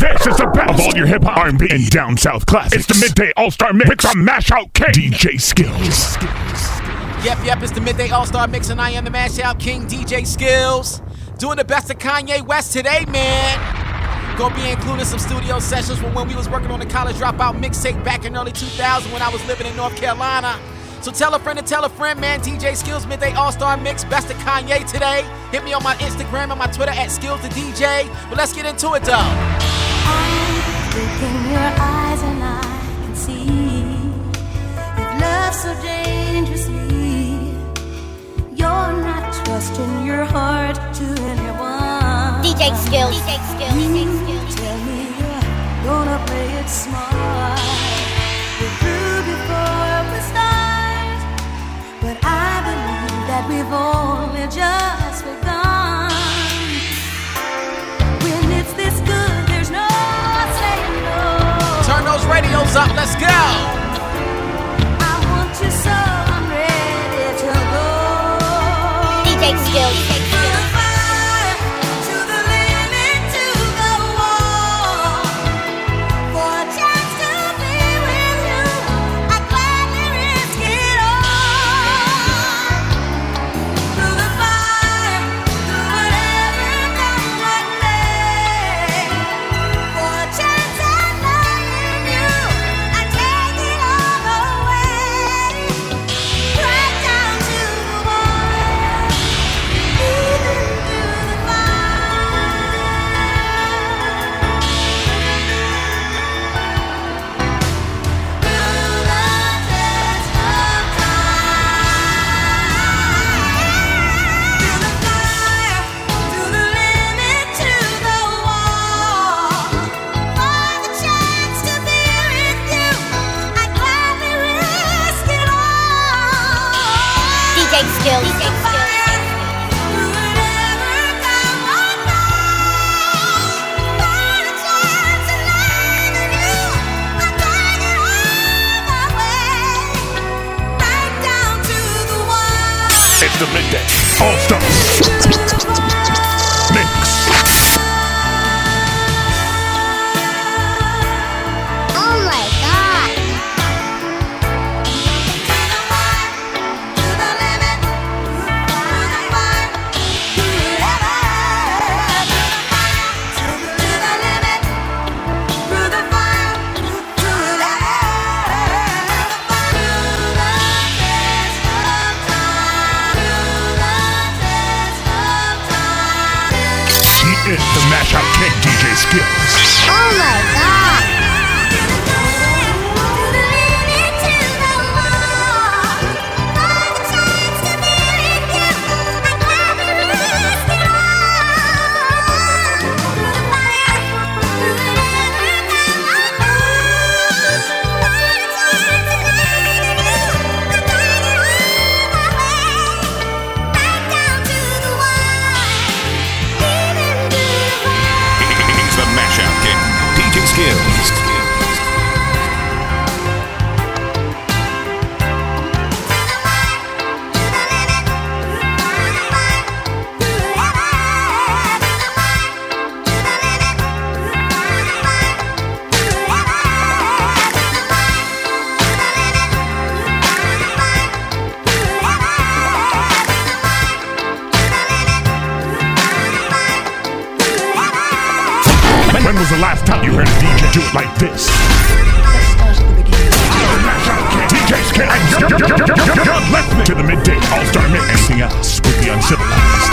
This is the best of all your hip-hop, R&B, and down south classics. It's the Midday All-Star Mix with some Mashout King, DJ Skills. Yep, it's the Midday All-Star Mix, and I am the Mashout King, DJ Skills. Doing the best of Kanye West today, man. Gonna be including some studio sessions from when we was working on the College Dropout mixtape back in early 2000 when I was living in North Carolina. So tell a friend to tell a friend, man. DJ Skills, Midday All-Star Mix, best of Kanye today. Hit me on my Instagram and my Twitter at SkillsTheDJ. But let's get into it, though. I look in your eyes and I can see you've loved so dangerously. You're not trusting your heart to anyone. DJ Skills. Tell me you're gonna play it smart. We're through before we start, but I believe that we've only just begun. When it's this good, there's no saying no. Turn those radios up, let's go. I want you so I'm ready to go. DJ Skills. It's the Midday All-Star Mix. Oh my God. It's the Mashup King, DJ Skills. Oh my God. When was the last time you heard a DJ do it like this? Let's start at the beginning. DJ Skills. You're listening to the Midday All-Star Mix. Anything else would be uncivilized.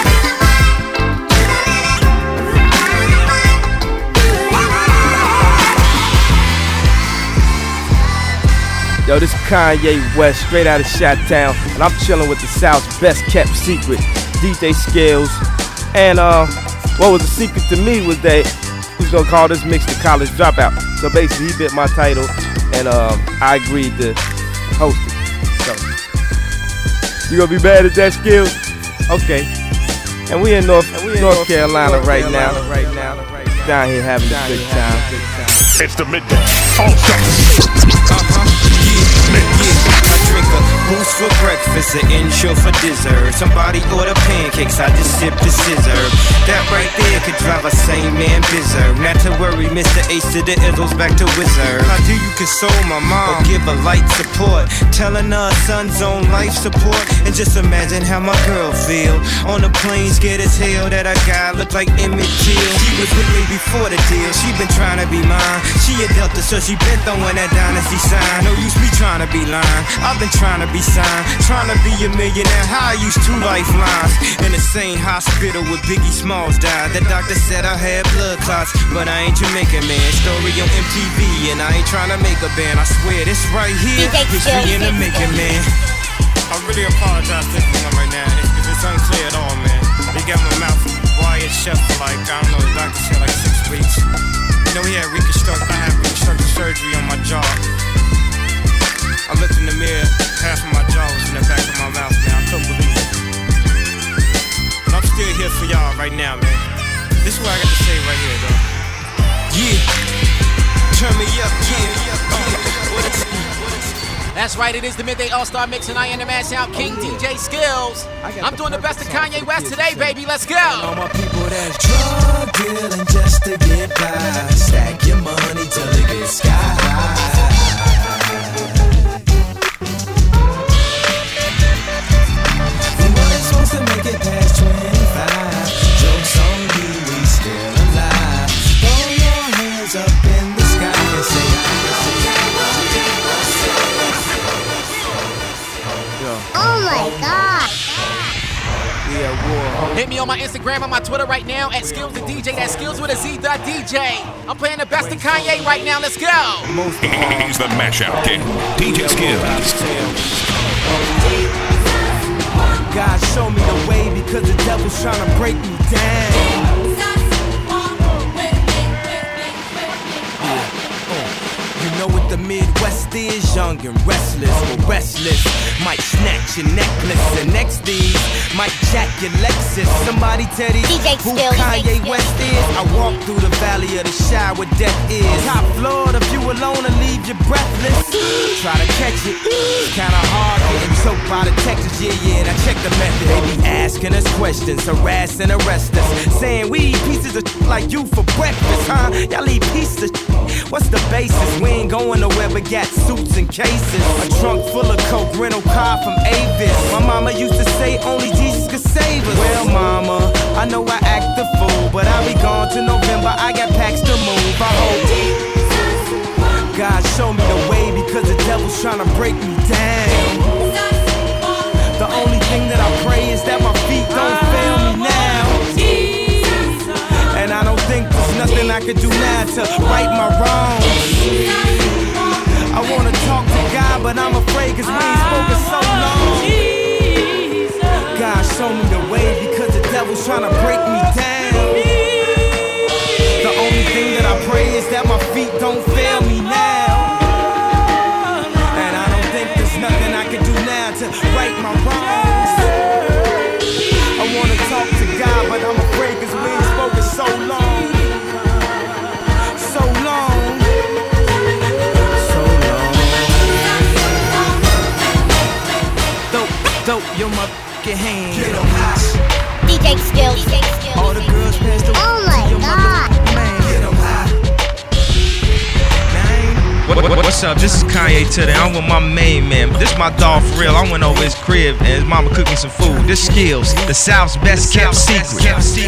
Yo, this is Kanye West, straight out of Chi-Town, and I'm chilling with the South's best kept secret, DJ Skills. And what was the secret to me was that he was gonna call this mix the College Dropout. So basically, he bit my title, and I agreed to host it. So you gonna be mad at that, Skills? Okay. And we in North Carolina right now, down here having a good time. It's the Midday All-Star I drink a boost for breakfast, an insure for dessert. Somebody order pancakes, I just sip the scissor. That right there could drive a sane man berserk. Not to worry Jerry, Mr. Ace to the Izzles, back to Wizard. How do you console my mom or give her light support? Telling her son's on life support. And just imagine how my girl feel on the plane, scared as hell that a guy looked like Emmett Till. She was with me before the deal, she been trying to be mine. She a Delta, so she been throwing that dynasty sign. No use me trying to be lying, I've been trying to be signed. Trying to be a millionaire, how I used 2 lifelines. In the same hospital where Biggie Smalls died. The doctor said I had blood clots, but I ain't Jamaican, man. Story on MTV, and I ain't trying to make a band. I swear this right here, history in the making, man. I really apologize to everyone right now, because it's unclear at all, man. They got my mouth wired shut for like, I don't know, the doctor said like 6 weeks. You know, I had reconstructive surgery on my jaw. I looked in the mirror, half of my jaw was in the back of my mouth, man. I couldn't believe it. But I'm still here for y'all right now, man. This is what I got to say right here, though. Yeah. Turn me up, yeah. That's right, it is the Midday All-Star Mix, and I am the mash out King DJ Skills. I'm doing the best of Kanye West today, baby. Let's go. All my people that's drug dealing just to get by. Stack your money till it gets sky high. You weren't supposed to make it past 25. Jokes on you, we still alive. Throw your hands up in the sky and say, Oh my God. Hit me on my Instagram, on my Twitter right now at Skills the DJ. That's Skills with a Z.DJ. I'm playing the best of Kanye right now. Let's go. He's the mashup king, DJ Skills. God show me the way because the devil's trying to break me down. You know what the Midwest is, young and restless, or restless. Might snatch your necklace, and next these might jack your Lexus. Somebody tell these who Kanye West is. I walk through the valley of the shadow where death is. Top floor, the view alone will leave you breathless. Try to catch it, it's kinda hard getting choked by the Texas. Yeah, and I check the method. They be asking us questions, harass and arrest us, saying we eat pieces of like you for breakfast, huh? Y'all eat pieces of what's the basis? We ain't going nowhere but got suits and cases. A trunk full of coke, rental car from Avis. My mama used to say only Jesus could save us. Well, mama, I know I act the fool, but I'll be gone to November. I got packs to move. I hope God show me the way because the devil's trying to break me down. The only thing that I pray is that my feet don't fail me now. And I don't think there's nothing I could do now to right my wrongs. I wanna talk to God, but I'm afraid cause we ain't spoken so long. God show me the way because the devil's trying to break me down. The only thing that I pray is that my feet don't fail me now. And I don't think there's nothing I can do now to right my wrongs. I wanna talk to God, but I'm afraid cause we ain't spoken so long. So long. Throw your motherfucking hand. Get on high. DJ Skills. All the girls pass the Oh my God. man. Get on high. What's up? This is Kanye today. I'm with my main man. This is my dog for real. I went over his crib and his mama cooked me some food. This Skills, the South's best kept secret.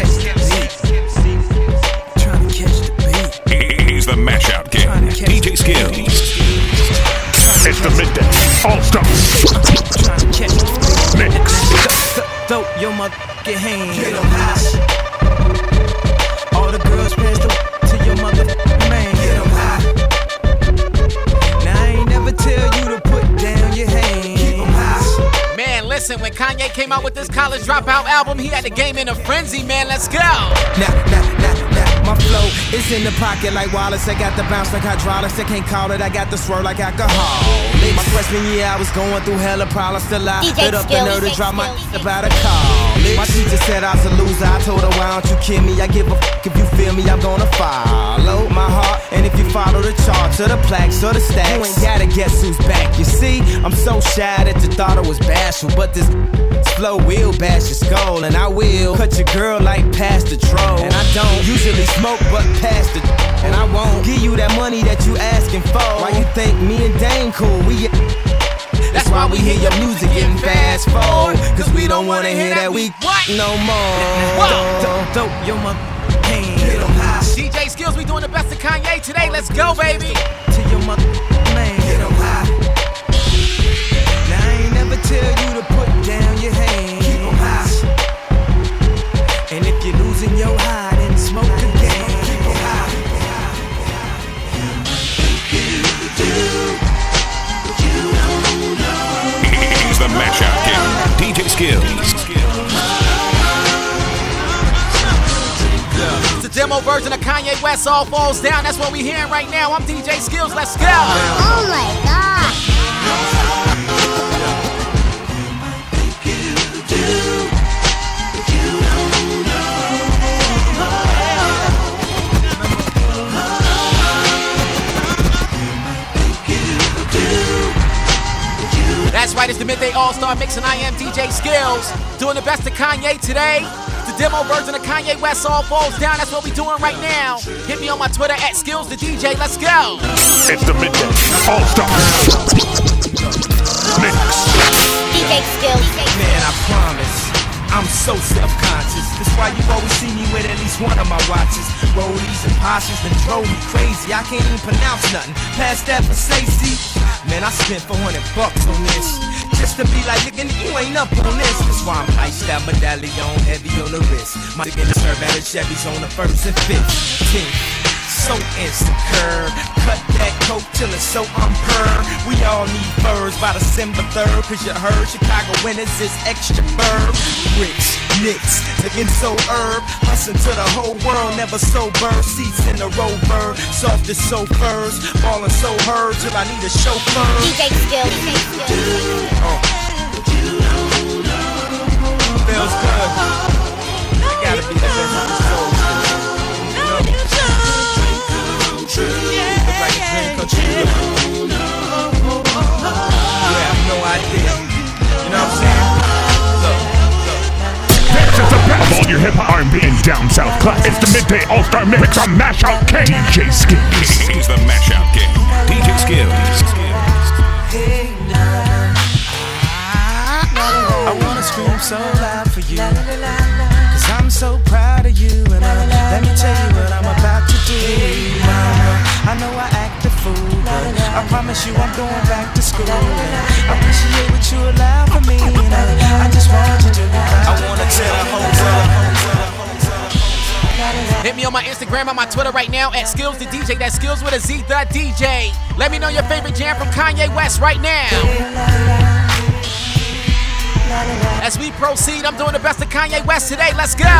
trying to catch the beat. He's the mashup king, DJ Skills. It's the Midday All-Star Trying to catch the beat. Mix. Throw your motherfucking hand. Get on high. All the girls pass the to your motherfucking man. Get on high. Now I ain't never tell you to put down your hand. Keep 'em high. Man, listen, when Kanye came out with this College Dropout album, he had the game in a frenzy, man. Let's go. My flow is in the pocket like Wallace. I got the bounce like hydraulics. I can't call it. I got the swirl like alcohol. My freshman year, I was going through hella problems. Still I hit up the nerve to drop my about a call. My teacher said I was a loser. I told her, why don't you kill me? I give a fuck if you feel me. I'm gonna follow my heart. And if you follow the charts or the plaques or the stacks, you ain't gotta guess who's back. You see, I'm so shy that you thought I was bashful, but this flow will bash your skull, and I will cut your girl like past the troll. And I don't usually smoke, but past the, and I won't give you that money that you asking for. Why you think me and Dane cool? That's why we hear your music getting fast forward. Cause we don't wanna hear that weak no more. Dope, your mother pain. Get 'em high. DJ Skills, we doing the best of Kanye today. Let's go, baby. To your mother man. Get 'em high. Now I ain't never tell you to put down your hand. Keep 'em high. And if you're losing your high, then smoke again. Keep 'em high. He's the mashup king, DJ Skills. It's the demo version of Kanye West, All Falls Down. That's what we hearing right now. I'm DJ Skills. Let's go. Oh my God. That's right, it's the Midday All-Star Mix, and I am DJ Skills. Doing the best of Kanye today. The demo version of Kanye West, All Falls Down. That's what we doing right now. Hit me on my Twitter at Skills the DJ. Let's go. It's the Midday All-Star Mix. DJ Skills. Man, I promise, I'm so self-conscious. That's why you always see me with at least one of my watches. Rollies and Porsches that drove me crazy. I can't even pronounce nothing past that for Stacey. Man, I spent $400 on this. Just to be like, nigga, you ain't up on this. That's why I'm iced out, medallion heavy on the wrist. My nigga serve at a Chevy's on the 1st and 15th. So insecure, cut that coat till it's so unpurred. We all need furs by December 3rd, cause you heard Chicago winners is extra bird. Rich, Knicks, looking so herb, hustling to the whole world, never sober. Seats in the Rover, soft as so furs, ballin' so hard till I need a chauffeur. DJ Skills. Feels good. I gotta be the best of the soul. Look like a dream come true. Yeah, I have no idea. You know what I'm saying? This is the best of all your hip-hop, R&B, and down south class. It's the Midday All-Star Mix on Mashup King, DJ Skills. He's the Mashup King, DJ Skills. Hey, now I wanna scream so loud for you, cause I'm so proud of you. And let me tell you what I'm about to do. Mama, I know I act a fool, but I promise you I'm going back to school. I appreciate what you allow for me, and I just want you to know. I wanna tell the whole world. Hit me on my Instagram, on my Twitter right now at Skills the DJ. That's Skills with a Z the DJ. Let me know your favorite jam from Kanye West right now. As we proceed, I'm doing the best of Kanye West today. Let's go.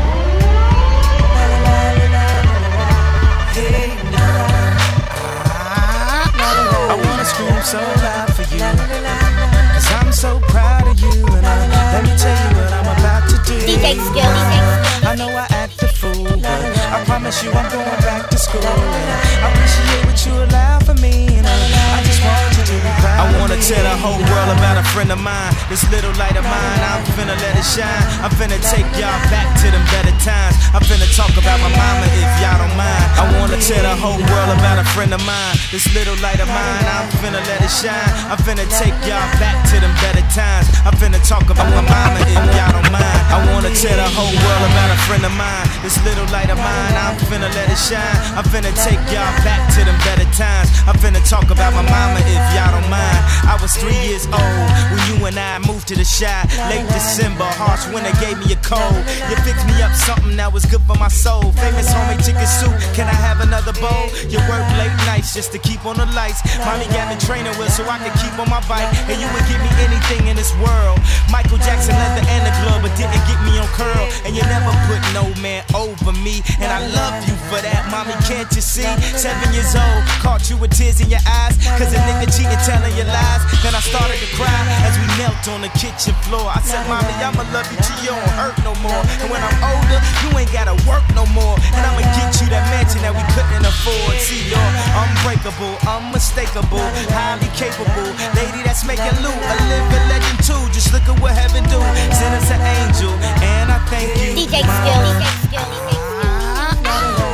I wanna scream so loud for you, cause I'm so proud of you. And let me tell you what I'm about to do. DJ Skills. I know I act a fool, but I promise you I'm going back to school. I appreciate what you allow for me, and I just want you to be proud. I wanna tell the whole world about a friend of mine. This little light of mine, I'm finna let it shine. I'm finna take y'all back to them better times. I'm finna talk about my mama if y'all don't mind. I wanna tell the whole world about a friend of mine. This little light of mine, I'm finna let it shine. I'm finna take y'all back to them better times. I'm finna talk about my mama if y'all don't mind. I wanna tell the whole world about a friend of mine. This little light of mine, I'm finna let it shine. I'm finna take y'all back to them better times. I'm finna talk about my mama if y'all don't mind. I was 3 years old when you and I moved to the Chi. Late December, harsh winter gave me a cold. You fixed me up something that was good for my soul. Famous homemade chicken soup, can I have another bowl? You work late nights just to keep on the lights. Mommy got me training wheels so I could keep on my bike. And you would give me anything in this world. Michael Jackson leather and the glove, but didn't get me on curl. And you never put no man over me, and I love you for that, mommy, can't you see? 7 years old, caught you with tears in your eyes, cause a nigga cheating, telling you lies. Then I started to cry as we knelt on the kitchen floor. I said, mommy, I'ma love you till you don't hurt no more. And when I'm older, you ain't gotta work no more. And I'ma get you that mansion that we couldn't afford. See, you're unbreakable, unmistakable, highly capable, lady that's making loot, a living legend too. Just look at what heaven do, send us an angel, and I thank you, DJ mama. Skills. I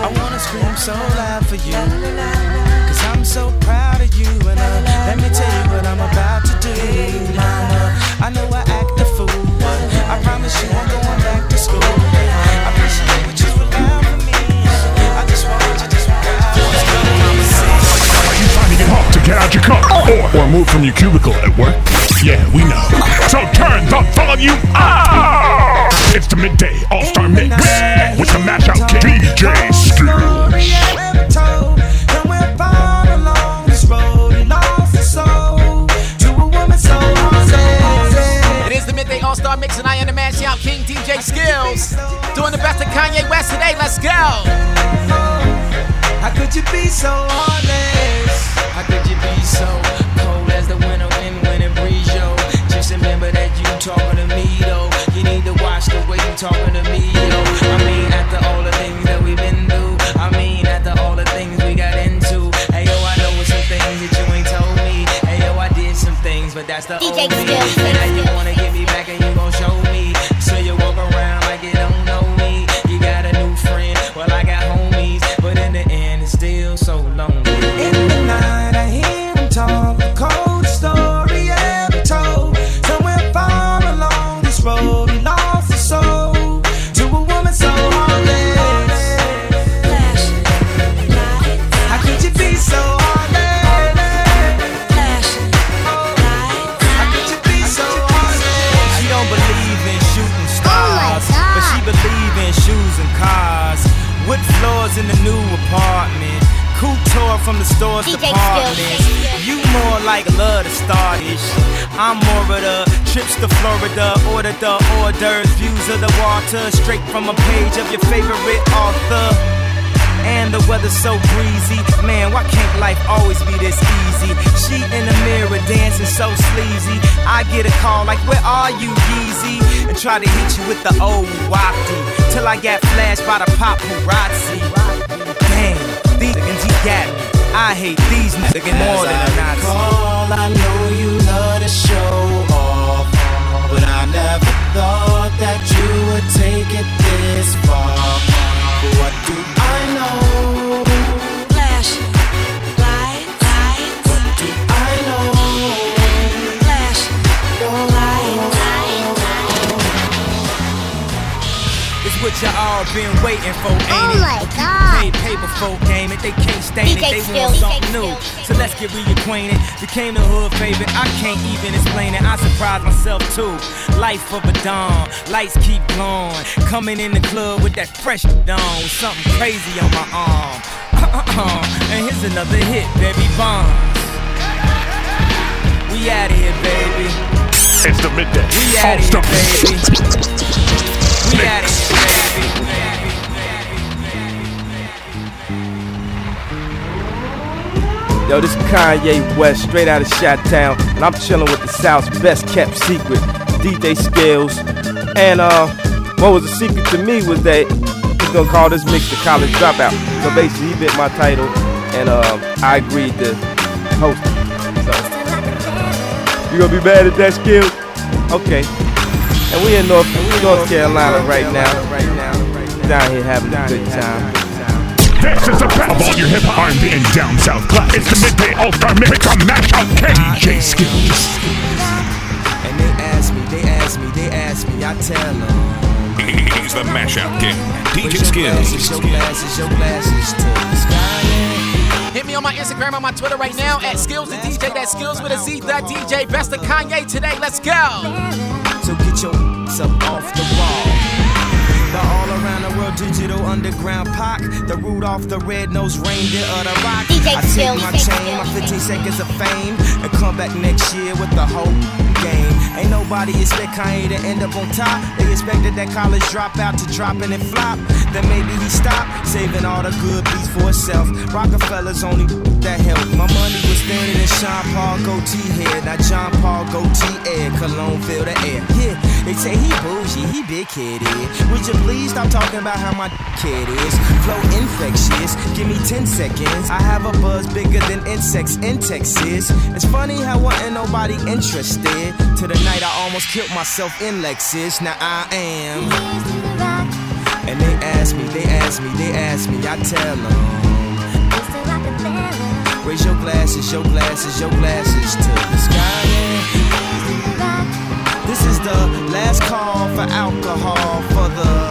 I wanna scream so loud for you, cause I'm so proud of you. And let me tell you what I'm about to do, mama. I know I act a fool, but I promise you I'm going back to school. I appreciate what you allow for me. I just want you Are you finding it hard to get out your car or move from your cubicle at work? Yeah, we know. So turn the volume up! It's the Midday All-Star Mix with the mashup king, DJ Skills. It is the Midday All-Star Mix and I am the mashup king, DJ Skills. Doing the best of Kanye West today, let's go! How could you be so heartless? How could you be so cold as the winter wind when it breeze, yo? Just remember that you talking to me, though. You need to watch the way you talking to me, yo. I mean, after all the things that we've been through. I mean, after all the things we got into. Hey, yo, I know some things that you ain't told me. Hey, yo, I did some things, but that's the DJ old me. Skills. And now you wanna get me back and you gon' show me. So you walk around like you don't know me. You got a new friend, well, I got homies. But in the end, it's still so lonely. In the night, I hear them talk, a cold story ever told. Somewhere far along this road, he lost his soul to a woman so heartless. How could you be so heartless? How could you be so heartless? She don't believe in shooting stars, but she believe in shoes and cars. Wood floors in the new apartment. Couture from the store's DJ department. You more like love to start-ish. I'm more of the trips to Florida. Order the hors d'oeuvres, views of the water. Straight from a page of your favorite author. And the weather's so breezy. Man, why can't life always be this easy? She in the mirror dancing so sleazy. I get a call like, where are you, Yeezy? And try to hit you with the old wacky. Till I got flashed by the paparazzi. Damn, these niggas he got me. I hate these niggas more than a Nazi. I know you love to show off, but I never thought that you would take it this far. But what do I know? Flash, light, light. What do I know? Flash, light, light. It's what you all been waiting for, ain't Oh it? my God. Paid paper folk game it, they can't stain it, they want something new. So let's get reacquainted. Became the hood favorite, I can't even explain it. I surprised myself too. Life of a dawn, lights keep glowing. Coming in the club with that fresh dawn, with something crazy on my arm. And here's another hit, baby Bonds. We out of here, baby. It's the Midday We out of here, All-Star baby. We out of Mix. here, baby. Yo, this is Kanye West, straight out of Chi-Town, and I'm chilling with the South's best kept secret, DJ Skills. And what was the secret to me was that he's gonna call this mix the College Dropout. So basically, he bit my title, and I agreed to host it. So you gonna be mad at that, Skills? Okay. And we in North Carolina right now, down here having a good time. This is the best of all your hip-hop, R&B, and down south class. It's the Midday All-Star Mix with the mashup king, DJ Skills. And they ask me, I tell them. He's the mashup king, DJ Your Skills. glasses to the sky. Hit me on my Instagram, on my Twitter right now at Skills the DJ. That's Skills with a Z. That DJ. Best of Kanye today. Let's go. So get your up off the wall. The all around the world digital underground Pac, the Rudolph the red-nosed reindeer of the rock. DJ I take Skills. my chain, my 15 seconds of fame, and come back next year with the whole game. Ain't nobody expect Kanye to end up on top. They expected that college dropout to drop and it flop. Then maybe he stopped, saving all the good beats for himself. Rockefeller's only that helped. My money was standing in Sean Paul goatee head. Now John Paul goatee air, cologne fill the air. Yeah, they say he bougie, he big headed. Would you please stop talking about how my kid is? Flow infectious, give me 10 seconds. I have a buzz bigger than insects in Texas. It's funny how wasn't nobody interested. To the night I almost killed myself in Lexus. Now I am. And they ask ask me, I tell them. Raise your glasses to the sky. This is the last call for alcohol for the.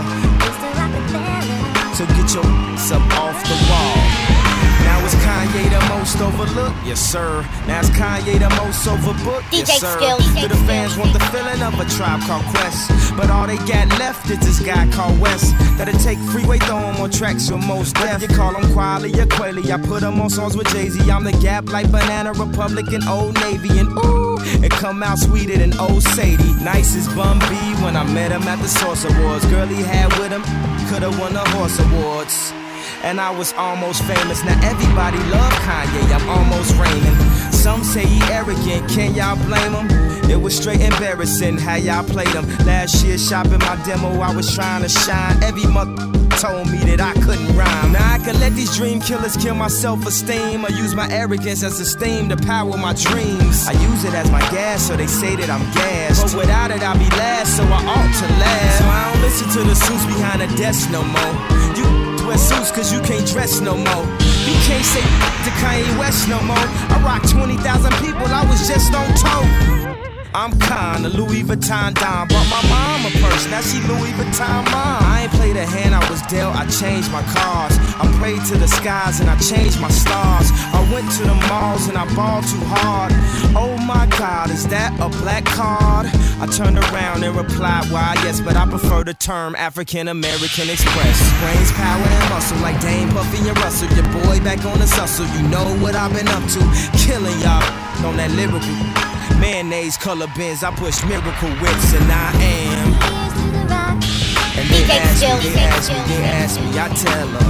So get yourself off the wall. Now is Kanye the most overlooked? Yes, sir. Now is Kanye the most overbooked? DJ Yes, sir. Skills. Do the fans want the feeling of a Tribe Called Quest? But all they got left is this guy called West. That'll take freeway, throw him on tracks with most death. You call him Quali or Quayle, I put him on songs with Jay-Z. I'm the Gap like Banana Republic and Old Navy. And ooh, it come out sweeter than Old Sadie. Nice as Bun B when I met him at the Source Awards. Girl he had with him, could've won the Horse Awards. And I was almost famous. Now everybody love Kanye, I'm almost reigning. Some say he arrogant, can y'all blame him? It was straight embarrassing how y'all played him. Last year shopping my demo, I was trying to shine. Every month told me that I couldn't rhyme. Now I can let these dream killers kill my self-esteem, or use my arrogance as a steam to power my dreams. I use it as my gas, so they say that I'm gassed. But without it I'll be last, so I ought to last. So I don't listen to the suits behind the desk no more. You wear suits cause you can't dress no more. You can't say to Kanye West no more. I rock 20,000 people, I was just on tour. I'm Con, a Louis Vuitton Don. Bought my mom a purse, now she Louis Vuitton mom. I ain't played a hand I was dealt, I changed my cards. I prayed to the skies and I changed my stars. I went to the malls and I balled too hard. Oh my God, is that a black card? I turned around and replied, why yes, but I prefer the term African American Express. Brains, power, and muscle like Dame, Puffy, and Russell. Your boy back on the hustle, you know what I've been up to. Killing y'all on that lyrical. Mayonnaise color bins, I push miracle whips, and I am. And they ask me, I tell them.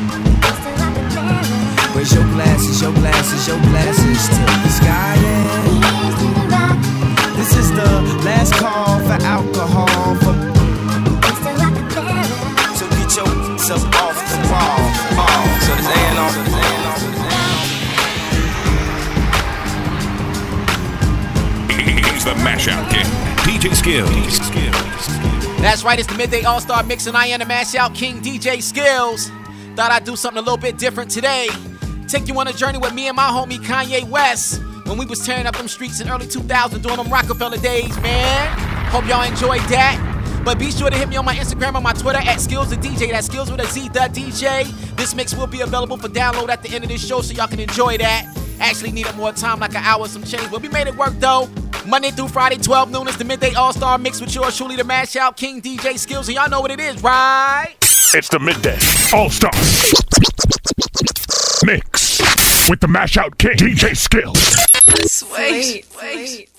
Raise your glasses to the sky, yeah. This is the last call for alcohol. So get yourself off the wall. So this ain't off. He's the mashup king, DJ Skills. That's right, it's the Midday All-Star Mix, and I am the Mashout King, DJ Skills. Thought I'd do something a little bit different today. Take you on a journey with me and my homie Kanye West when we was tearing up them streets in early 2000 during them Rockefeller days, man. Hope y'all enjoyed that. But be sure to hit me on my Instagram or my Twitter at SkillsTheDJ. That's Skills with a Z.DJ. This mix will be available for download at the end of this show so y'all can enjoy that. Actually needed more time, like an hour or some change, but we made it work though. Monday through Friday, 12 noon is the Midday All-Star Mix with yours truly, the Mashout King, DJ Skills, and y'all know what it is, right? It's the Midday All-Star Mix with the Mashout King, DJ Skills. Sweet.